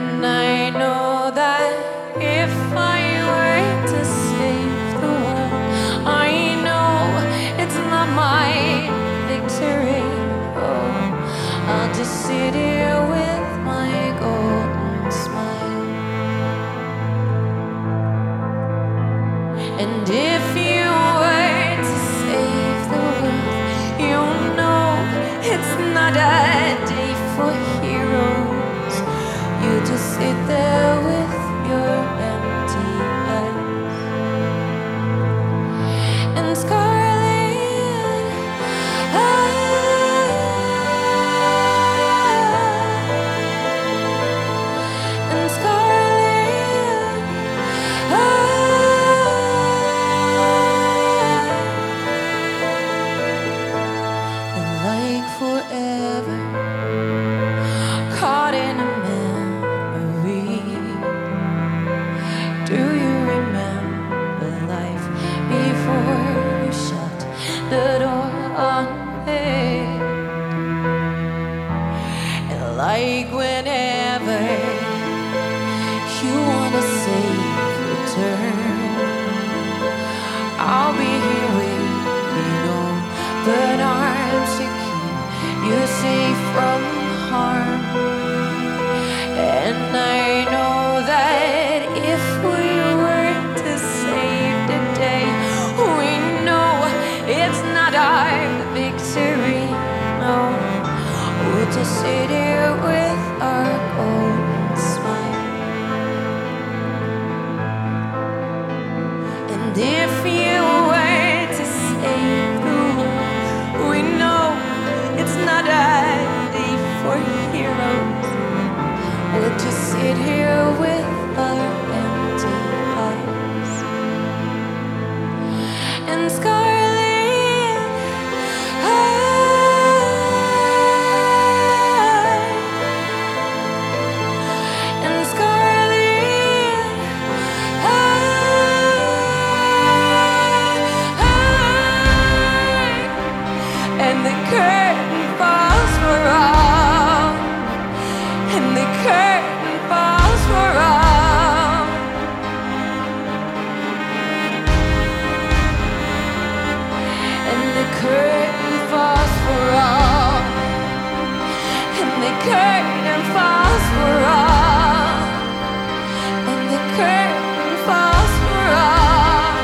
And I know that if I were to save the world, I know it's not my victory. Oh, I'll just sit here with my golden smile. And if you were to save the world, you'll know it's not a day for heroes. You just sit there with your empty eyes. And Scarlet, and Scarlet, like forever, caught in a memory. Do you remember life before you shut the door on me? And like whenever you wanna say return, I'll be here waiting, open arms to keep you safe from harm. And I know that if we were to save the day, we know it's not our victory. No, we'll just sit here with our own smile. And if you were to save the world, we know it's not a day for heroes. We'll just sit here with our empty eyes. And Scarlet, and Scarlet, and the curtain falls for all, and the curtain falls for all, and the curtain falls for all, and the curtain falls for all, and the curtain falls for all,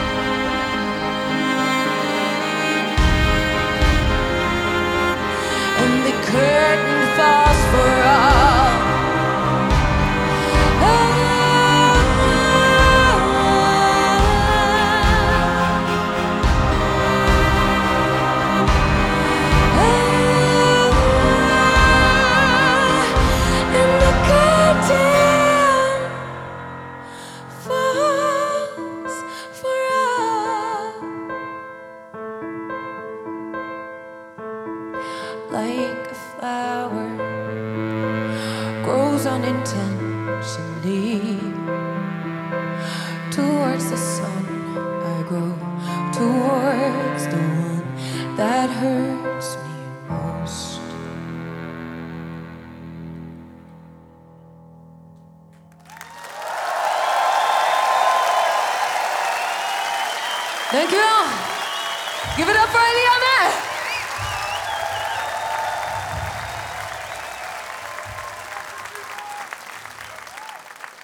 and the curtain falls for all. And the curtain falls for all. Like a flower grows unintentionally towards the sun, I grow towards the one that hurts me most. Thank you. Give it up for Eliana.